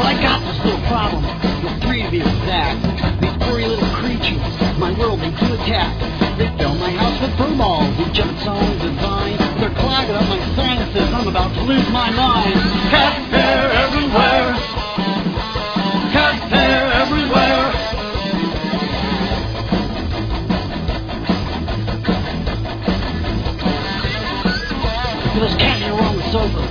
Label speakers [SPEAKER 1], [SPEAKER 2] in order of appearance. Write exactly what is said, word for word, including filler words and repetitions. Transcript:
[SPEAKER 1] I got this little problem, with three to be exact. These furry little creatures, my world they do attack. They fill my house with fur balls, each of its own design. They're clogging up my sinuses, I'm about to lose my mind. Cat hair everywhere, cat hair everywhere. There's cat hair on the sofa,